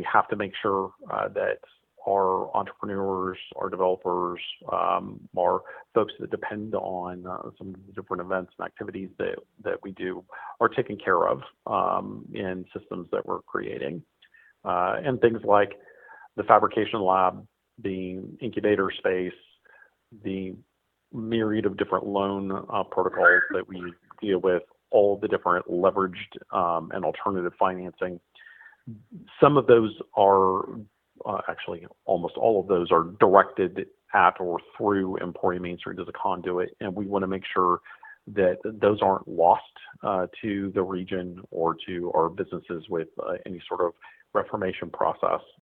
have to make sure that our entrepreneurs, our developers, our folks that depend on some of the different events and activities that we do are taken care of in systems that we're creating. And things like the fabrication lab, the incubator space, the myriad of different loan protocols that we deal with, all the different leveraged and alternative financing. Some of those are actually almost all of those are directed at or through Emporia Main Street as a conduit, and we want to make sure that those aren't lost to the region or to our businesses with any sort of reformation process.